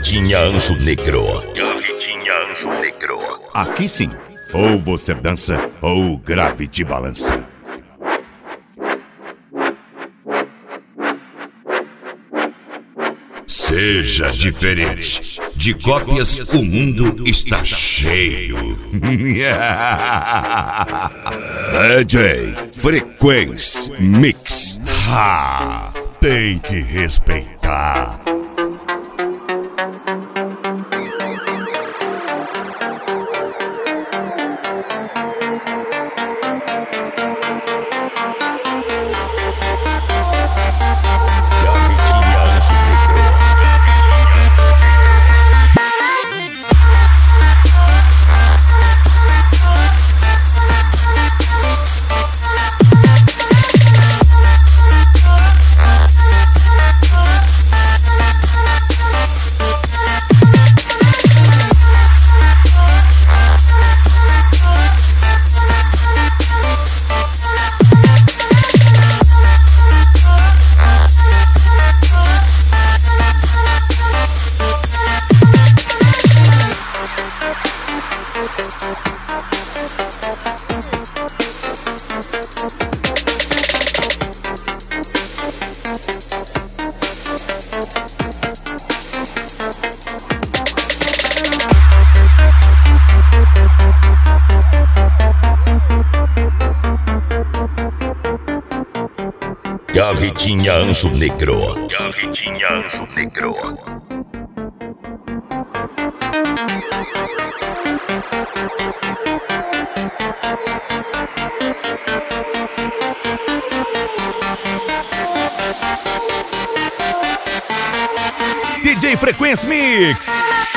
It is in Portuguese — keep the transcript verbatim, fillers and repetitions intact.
Garretinha Anjo Negro. Garretinha Anjo Negro. Aqui sim, ou você dança ou o grave te balança. Seja diferente. De cópias o mundo está cheio. D J Frequency Mix. Ha! Tem que respeitar. Garretinha Anjo Negro. Garretinha Anjo Negro. D J Frequency Mix.